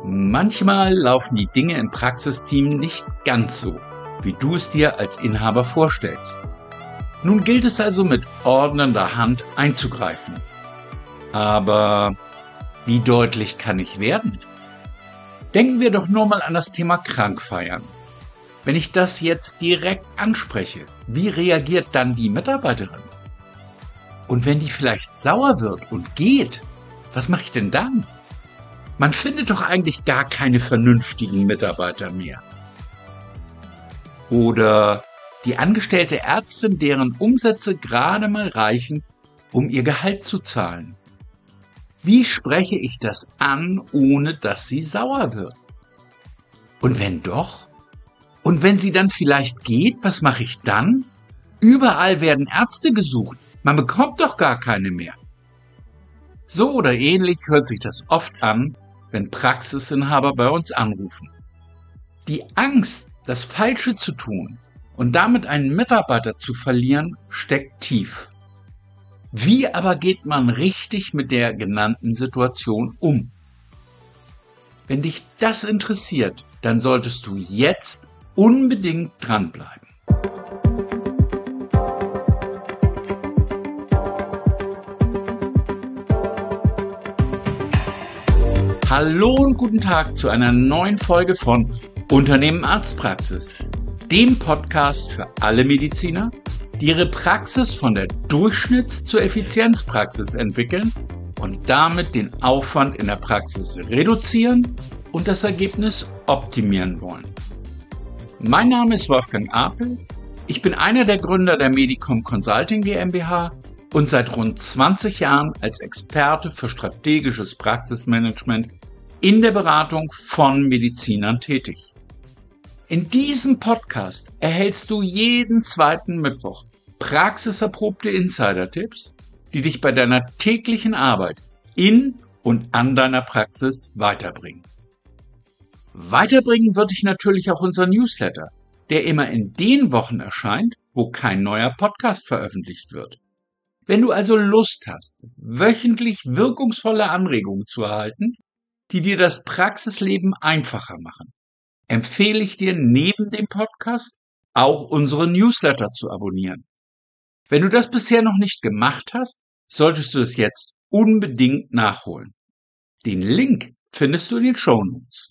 Manchmal laufen die Dinge im Praxisteam nicht ganz so, wie du es dir als Inhaber vorstellst. Nun gilt es also mit ordnender Hand einzugreifen. Aber wie deutlich kann ich werden? Denken wir doch nur mal an das Thema Krankfeiern. Wenn ich das jetzt direkt anspreche, wie reagiert dann die Mitarbeiterin? Und wenn die vielleicht sauer wird und geht, was mache ich denn dann? Man findet doch eigentlich gar keine vernünftigen Mitarbeiter mehr. Oder die angestellte Ärztin, deren Umsätze gerade mal reichen, um ihr Gehalt zu zahlen. Wie spreche ich das an, ohne dass sie sauer wird? Und wenn doch? Und wenn sie dann vielleicht geht, was mache ich dann? Überall werden Ärzte gesucht. Man bekommt doch gar keine mehr. So oder ähnlich hört sich das oft an, wenn Praxisinhaber bei uns anrufen. Die Angst, das Falsche zu tun und damit einen Mitarbeiter zu verlieren, steckt tief. Wie aber geht man richtig mit der genannten Situation um? Wenn dich das interessiert, dann solltest du jetzt unbedingt dranbleiben. Hallo und guten Tag zu einer neuen Folge von Unternehmen Arztpraxis, dem Podcast für alle Mediziner, die ihre Praxis von der Durchschnitts- zur Effizienzpraxis entwickeln und damit den Aufwand in der Praxis reduzieren und das Ergebnis optimieren wollen. Mein Name ist Wolfgang Apel, ich bin einer der Gründer der Medicom Consulting GmbH und seit rund 20 Jahren als Experte für strategisches Praxismanagement in der Beratung von Medizinern tätig. In diesem Podcast erhältst du jeden zweiten Mittwoch praxiserprobte Insider-Tipps, die dich bei deiner täglichen Arbeit in und an deiner Praxis weiterbringen. Weiterbringen wird dich natürlich auch unser Newsletter, der immer in den Wochen erscheint, wo kein neuer Podcast veröffentlicht wird. Wenn du also Lust hast, wöchentlich wirkungsvolle Anregungen zu erhalten, die dir das Praxisleben einfacher machen, empfehle ich dir neben dem Podcast auch unsere Newsletter zu abonnieren. Wenn du das bisher noch nicht gemacht hast, solltest du es jetzt unbedingt nachholen. Den Link findest du in den Shownotes.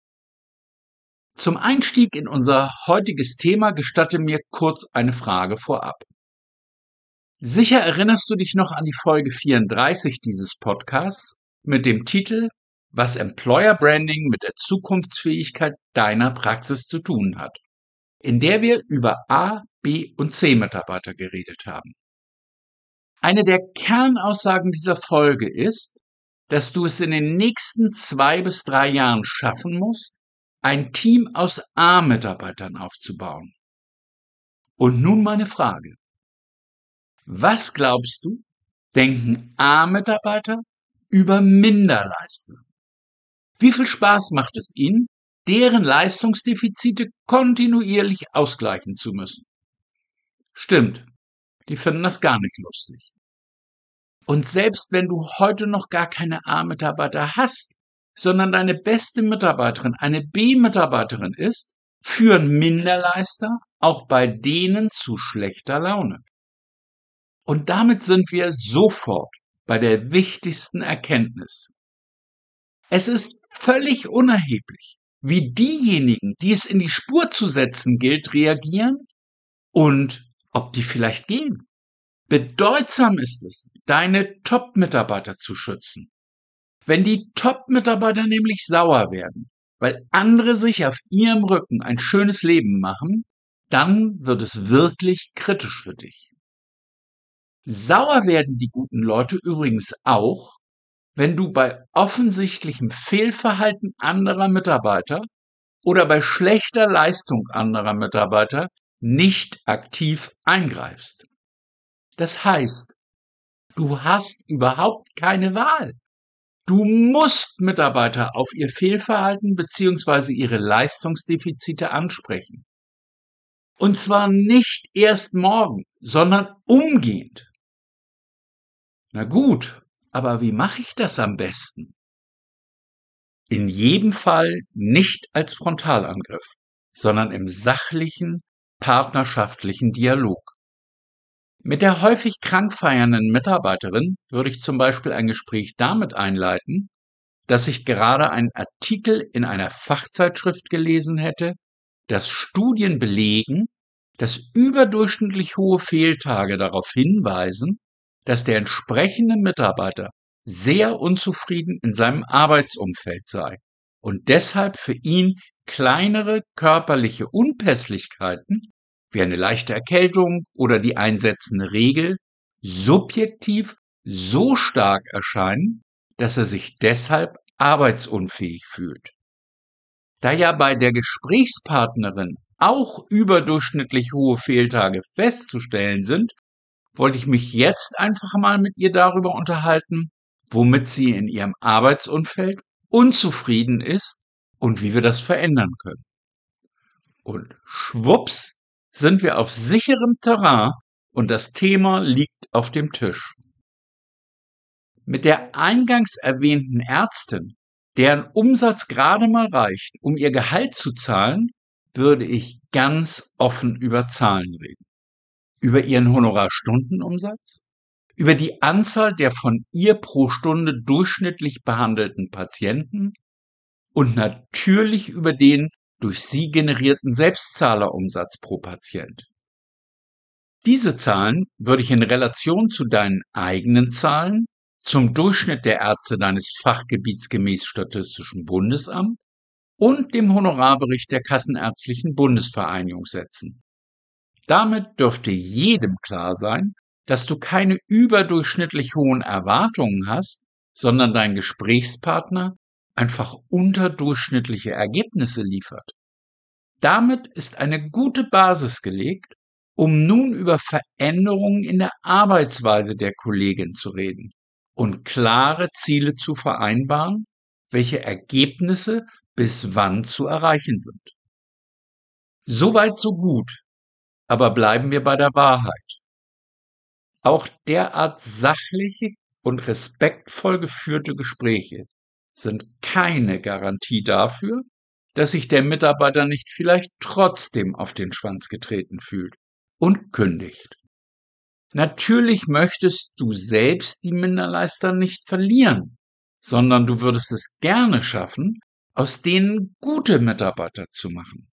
Zum Einstieg in unser heutiges Thema gestatte mir kurz eine Frage vorab. Sicher erinnerst du dich noch an die Folge 34 dieses Podcasts mit dem Titel Was Employer Branding mit der Zukunftsfähigkeit deiner Praxis zu tun hat, in der wir über A-, B- und C-Mitarbeiter geredet haben. Eine der Kernaussagen dieser Folge ist, dass du es in den nächsten 2 bis 3 Jahren schaffen musst, ein Team aus A-Mitarbeitern aufzubauen. Und nun meine Frage. Was glaubst du, denken A-Mitarbeiter über Minderleister? Wie viel Spaß macht es ihnen, deren Leistungsdefizite kontinuierlich ausgleichen zu müssen? Stimmt, die finden das gar nicht lustig. Und selbst wenn du heute noch gar keine A-Mitarbeiter hast, sondern deine beste Mitarbeiterin eine B-Mitarbeiterin ist, führen Minderleister auch bei denen zu schlechter Laune. Und damit sind wir sofort bei der wichtigsten Erkenntnis. Es ist völlig unerheblich, wie diejenigen, die es in die Spur zu setzen gilt, reagieren und ob die vielleicht gehen. Bedeutsam ist es, deine Top-Mitarbeiter zu schützen. Wenn die Top-Mitarbeiter nämlich sauer werden, weil andere sich auf ihrem Rücken ein schönes Leben machen, dann wird es wirklich kritisch für dich. Sauer werden die guten Leute übrigens auch, wenn du bei offensichtlichem Fehlverhalten anderer Mitarbeiter oder bei schlechter Leistung anderer Mitarbeiter nicht aktiv eingreifst. Das heißt, du hast überhaupt keine Wahl. Du musst Mitarbeiter auf ihr Fehlverhalten bzw. ihre Leistungsdefizite ansprechen. Und zwar nicht erst morgen, sondern umgehend. Na gut, aber wie mache ich das am besten? In jedem Fall nicht als Frontalangriff, sondern im sachlichen, partnerschaftlichen Dialog. Mit der häufig krank feiernden Mitarbeiterin würde ich zum Beispiel ein Gespräch damit einleiten, dass ich gerade einen Artikel in einer Fachzeitschrift gelesen hätte, dass Studien belegen, dass überdurchschnittlich hohe Fehltage darauf hinweisen, dass der entsprechende Mitarbeiter sehr unzufrieden in seinem Arbeitsumfeld sei und deshalb für ihn kleinere körperliche Unpässlichkeiten wie eine leichte Erkältung oder die einsetzende Regel subjektiv so stark erscheinen, dass er sich deshalb arbeitsunfähig fühlt. Da ja bei der Gesprächspartnerin auch überdurchschnittlich hohe Fehltage festzustellen sind, wollte ich mich jetzt einfach mal mit ihr darüber unterhalten, womit sie in ihrem Arbeitsumfeld unzufrieden ist und wie wir das verändern können. Und schwupps sind wir auf sicherem Terrain und das Thema liegt auf dem Tisch. Mit der eingangs erwähnten Ärztin, deren Umsatz gerade mal reicht, um ihr Gehalt zu zahlen, würde ich ganz offen über Zahlen reden. Über ihren Honorarstundenumsatz, über die Anzahl der von ihr pro Stunde durchschnittlich behandelten Patienten und natürlich über den durch sie generierten Selbstzahlerumsatz pro Patient. Diese Zahlen würde ich in Relation zu deinen eigenen Zahlen, zum Durchschnitt der Ärzte deines Fachgebiets gemäß Statistischem Bundesamt und dem Honorarbericht der Kassenärztlichen Bundesvereinigung setzen. Damit dürfte jedem klar sein, dass du keine überdurchschnittlich hohen Erwartungen hast, sondern dein Gesprächspartner einfach unterdurchschnittliche Ergebnisse liefert. Damit ist eine gute Basis gelegt, um nun über Veränderungen in der Arbeitsweise der Kollegin zu reden und klare Ziele zu vereinbaren, welche Ergebnisse bis wann zu erreichen sind. Soweit so gut, aber bleiben wir bei der Wahrheit. Auch derart sachliche und respektvoll geführte Gespräche sind keine Garantie dafür, dass sich der Mitarbeiter nicht vielleicht trotzdem auf den Schwanz getreten fühlt und kündigt. Natürlich möchtest du selbst die Minderleister nicht verlieren, sondern du würdest es gerne schaffen, aus denen gute Mitarbeiter zu machen.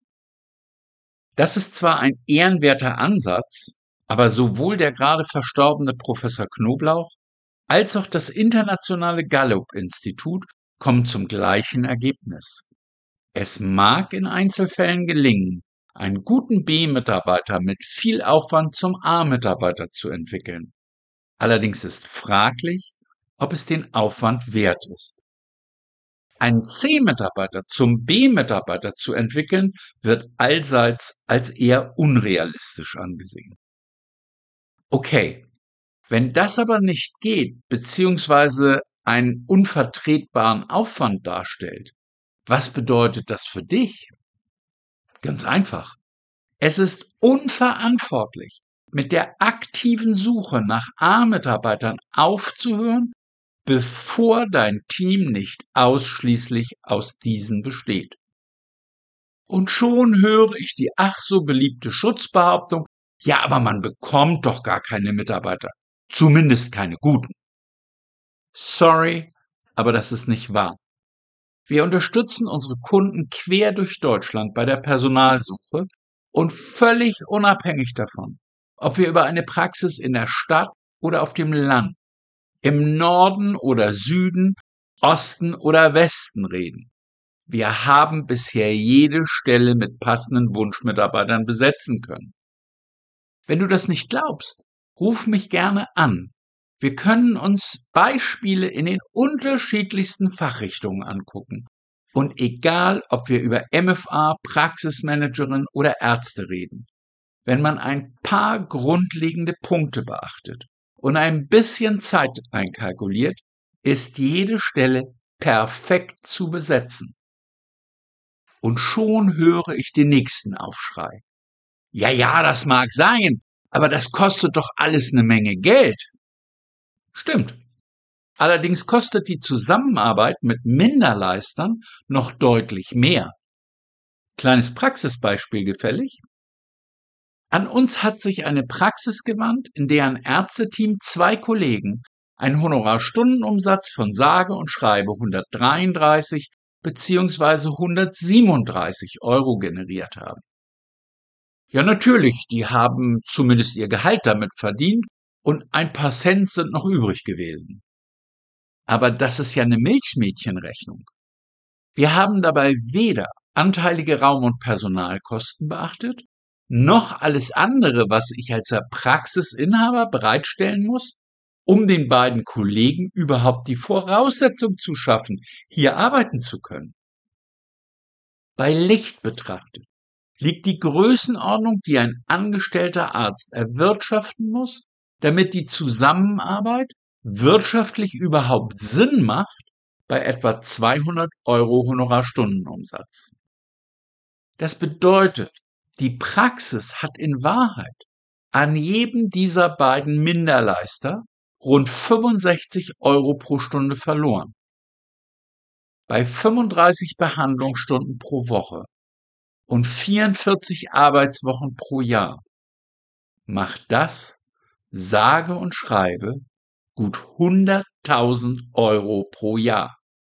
Das ist zwar ein ehrenwerter Ansatz, aber sowohl der gerade verstorbene Professor Knoblauch als auch das internationale Gallup-Institut kommen zum gleichen Ergebnis. Es mag in Einzelfällen gelingen, einen guten B-Mitarbeiter mit viel Aufwand zum A-Mitarbeiter zu entwickeln. Allerdings ist fraglich, ob es den Aufwand wert ist. Einen C-Mitarbeiter zum B-Mitarbeiter zu entwickeln, wird allseits als eher unrealistisch angesehen. Okay, wenn das aber nicht geht, beziehungsweise einen unvertretbaren Aufwand darstellt, was bedeutet das für dich? Ganz einfach. Es ist unverantwortlich, mit der aktiven Suche nach A-Mitarbeitern aufzuhören, bevor dein Team nicht ausschließlich aus diesen besteht. Und schon höre ich die ach so beliebte Schutzbehauptung, ja, aber man bekommt doch gar keine Mitarbeiter, zumindest keine guten. Sorry, aber das ist nicht wahr. Wir unterstützen unsere Kunden quer durch Deutschland bei der Personalsuche und völlig unabhängig davon, ob wir über eine Praxis in der Stadt oder auf dem Land, im Norden oder Süden, Osten oder Westen reden. Wir haben bisher jede Stelle mit passenden Wunschmitarbeitern besetzen können. Wenn du das nicht glaubst, ruf mich gerne an. Wir können uns Beispiele in den unterschiedlichsten Fachrichtungen angucken. Und egal, ob wir über MFA, Praxismanagerin oder Ärzte reden, wenn man ein paar grundlegende Punkte beachtet und ein bisschen Zeit einkalkuliert, ist jede Stelle perfekt zu besetzen. Und schon höre ich den nächsten Aufschrei. Ja, das mag sein, aber das kostet doch alles eine Menge Geld. Stimmt. Allerdings kostet die Zusammenarbeit mit Minderleistern noch deutlich mehr. Kleines Praxisbeispiel gefällig? An uns hat sich eine Praxis gewandt, in deren Ärzteteam 2 Kollegen einen Honorarstundenumsatz von sage und schreibe 133 bzw. 137 € generiert haben. Ja, natürlich, die haben zumindest ihr Gehalt damit verdient und ein paar Cent sind noch übrig gewesen. Aber das ist ja eine Milchmädchenrechnung. Wir haben dabei weder anteilige Raum- und Personalkosten beachtet, noch alles andere, was ich als Praxisinhaber bereitstellen muss, um den beiden Kollegen überhaupt die Voraussetzung zu schaffen, hier arbeiten zu können. Bei Licht betrachtet liegt die Größenordnung, die ein angestellter Arzt erwirtschaften muss, damit die Zusammenarbeit wirtschaftlich überhaupt Sinn macht, bei etwa 200 € Honorarstundenumsatz. Das bedeutet, die Praxis hat in Wahrheit an jedem dieser beiden Minderleister rund 65 € pro Stunde verloren. Bei 35 Behandlungsstunden pro Woche und 44 Arbeitswochen pro Jahr macht das, sage und schreibe, gut 100.000 € pro Jahr.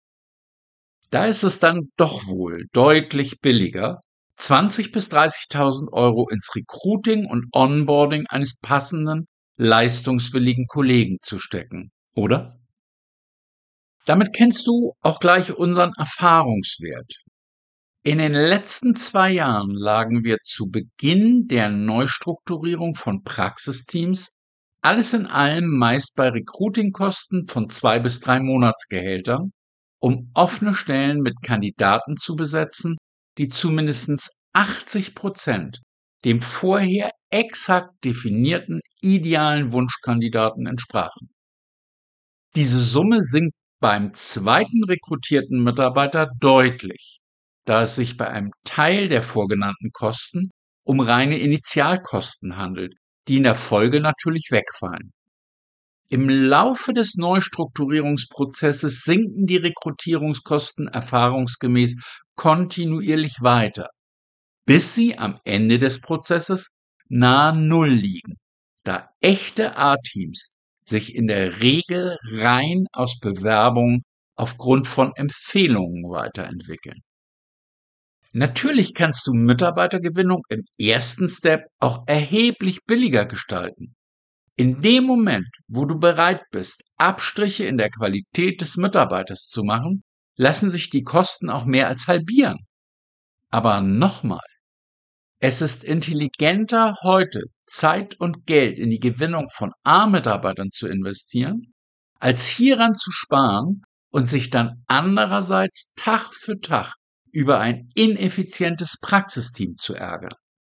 Da ist es dann doch wohl deutlich billiger, 20.000 bis 30.000 € ins Recruiting und Onboarding eines passenden, leistungswilligen Kollegen zu stecken, oder? Damit kennst du auch gleich unseren Erfahrungswert. In den letzten 2 Jahren lagen wir zu Beginn der Neustrukturierung von Praxisteams alles in allem meist bei Recruitingkosten von 2 bis 3 Monatsgehältern, um offene Stellen mit Kandidaten zu besetzen, die zu mindestens 80% dem vorher exakt definierten idealen Wunschkandidaten entsprachen. Diese Summe sinkt beim zweiten rekrutierten Mitarbeiter deutlich, da es sich bei einem Teil der vorgenannten Kosten um reine Initialkosten handelt, die in der Folge natürlich wegfallen. Im Laufe des Neustrukturierungsprozesses sinken die Rekrutierungskosten erfahrungsgemäß kontinuierlich weiter, bis sie am Ende des Prozesses nahe Null liegen, da echte A-Teams sich in der Regel rein aus Bewerbungen aufgrund von Empfehlungen weiterentwickeln. Natürlich kannst du Mitarbeitergewinnung im ersten Step auch erheblich billiger gestalten. In dem Moment, wo du bereit bist, Abstriche in der Qualität des Mitarbeiters zu machen, lassen sich die Kosten auch mehr als halbieren. Aber nochmal, es ist intelligenter, heute Zeit und Geld in die Gewinnung von A-Mitarbeitern zu investieren, als hieran zu sparen und sich dann andererseits Tag für Tag über ein ineffizientes Praxisteam zu ärgern.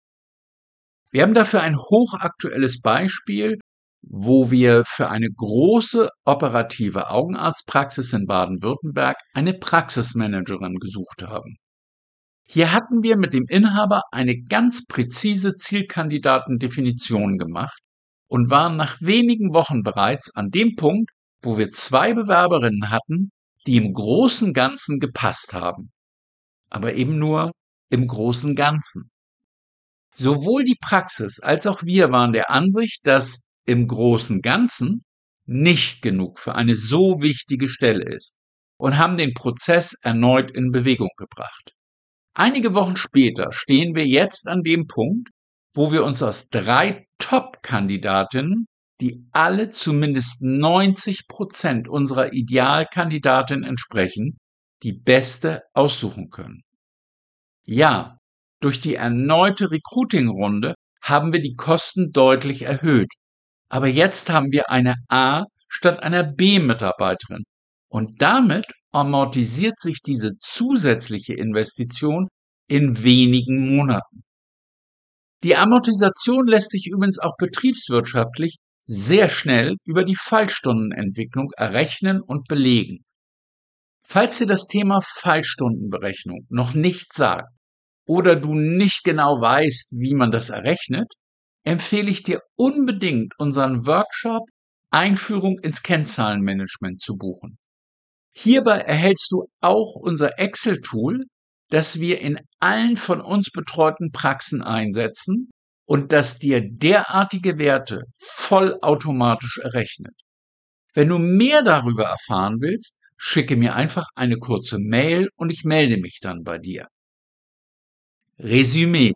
Wir haben dafür ein hochaktuelles Beispiel, wo wir für eine große operative Augenarztpraxis in Baden-Württemberg eine Praxismanagerin gesucht haben. Hier hatten wir mit dem Inhaber eine ganz präzise Zielkandidatendefinition gemacht und waren nach wenigen Wochen bereits an dem Punkt, wo wir 2 Bewerberinnen hatten, die im großen Ganzen gepasst haben. Aber eben nur im großen Ganzen. Sowohl die Praxis als auch wir waren der Ansicht, dass im großen Ganzen nicht genug für eine so wichtige Stelle ist und haben den Prozess erneut in Bewegung gebracht. Einige Wochen später stehen wir jetzt an dem Punkt, wo wir uns aus 3 Top-Kandidatinnen, die alle zumindest 90% unserer Idealkandidatin entsprechen, die beste aussuchen können. Ja, durch die erneute Recruiting-Runde haben wir die Kosten deutlich erhöht. Aber jetzt haben wir eine A- statt einer B-Mitarbeiterin. Und damit amortisiert sich diese zusätzliche Investition in wenigen Monaten. Die Amortisation lässt sich übrigens auch betriebswirtschaftlich sehr schnell über die Fallstundenentwicklung errechnen und belegen. Falls dir das Thema Fallstundenberechnung noch nicht sagt oder du nicht genau weißt, wie man das errechnet, empfehle ich dir unbedingt unseren Workshop Einführung ins Kennzahlenmanagement zu buchen. Hierbei erhältst du auch unser Excel-Tool, das wir in allen von uns betreuten Praxen einsetzen und das dir derartige Werte vollautomatisch errechnet. Wenn du mehr darüber erfahren willst, schicke mir einfach eine kurze Mail und ich melde mich dann bei dir. Resümee.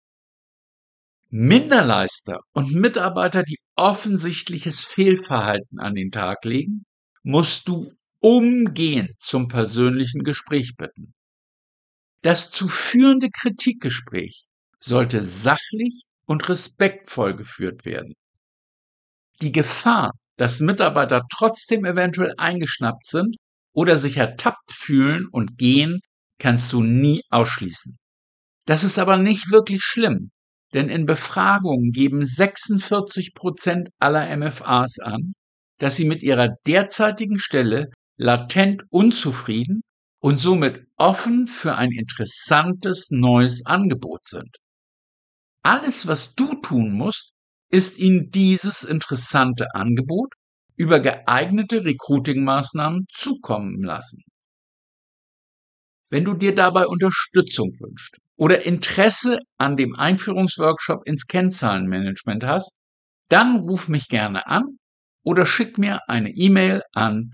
Minderleister und Mitarbeiter, die offensichtliches Fehlverhalten an den Tag legen, musst du umgehend zum persönlichen Gespräch bitten. Das zu führende Kritikgespräch sollte sachlich und respektvoll geführt werden. Die Gefahr, dass Mitarbeiter trotzdem eventuell eingeschnappt sind oder sich ertappt fühlen und gehen, kannst du nie ausschließen. Das ist aber nicht wirklich schlimm, denn in Befragungen geben 46% aller MFAs an, dass sie mit ihrer derzeitigen Stelle latent unzufrieden und somit offen für ein interessantes neues Angebot sind. Alles, was du tun musst, ist ihnen dieses interessante Angebot über geeignete Recruiting-Maßnahmen zukommen lassen. Wenn du dir dabei Unterstützung wünschst oder Interesse an dem Einführungsworkshop ins Kennzahlenmanagement hast, dann ruf mich gerne an oder schick mir eine E-Mail an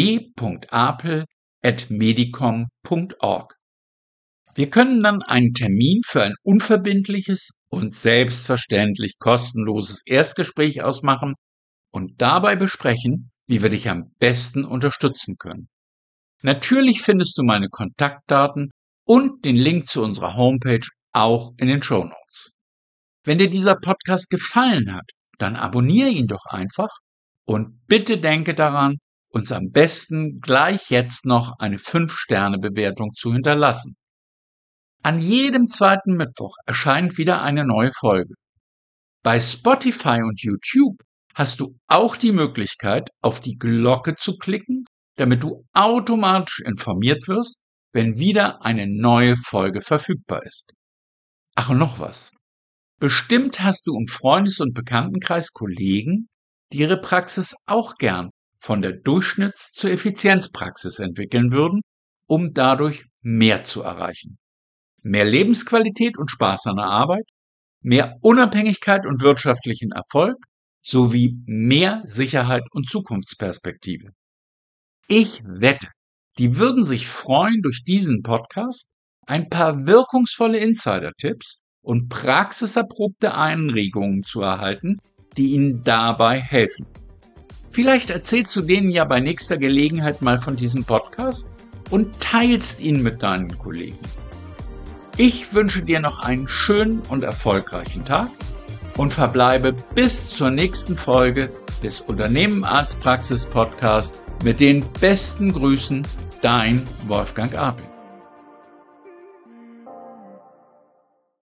w.apel@medicom.org. Wir können dann einen Termin für ein unverbindliches und selbstverständlich kostenloses Erstgespräch ausmachen und dabei besprechen, wie wir dich am besten unterstützen können. Natürlich findest du meine Kontaktdaten und den Link zu unserer Homepage auch in den Shownotes. Wenn dir dieser Podcast gefallen hat, dann abonniere ihn doch einfach und bitte denke daran, uns am besten gleich jetzt noch eine 5-Sterne-Bewertung zu hinterlassen. An jedem zweiten Mittwoch erscheint wieder eine neue Folge. Bei Spotify und YouTube hast du auch die Möglichkeit, auf die Glocke zu klicken, damit du automatisch informiert wirst, wenn wieder eine neue Folge verfügbar ist. Ach, und noch was. Bestimmt hast du im Freundes- und Bekanntenkreis Kollegen, die ihre Praxis auch gern von der Durchschnitts- zur Effizienzpraxis entwickeln würden, um dadurch mehr zu erreichen. Mehr Lebensqualität und Spaß an der Arbeit, mehr Unabhängigkeit und wirtschaftlichen Erfolg sowie mehr Sicherheit und Zukunftsperspektive. Ich wette, die würden sich freuen, durch diesen Podcast ein paar wirkungsvolle Insider-Tipps und praxiserprobte Anregungen zu erhalten, die ihnen dabei helfen. Vielleicht erzählst du denen ja bei nächster Gelegenheit mal von diesem Podcast und teilst ihn mit deinen Kollegen. Ich wünsche dir noch einen schönen und erfolgreichen Tag und verbleibe bis zur nächsten Folge des Unternehmen Arztpraxis Podcast mit den besten Grüßen, dein Wolfgang Apel.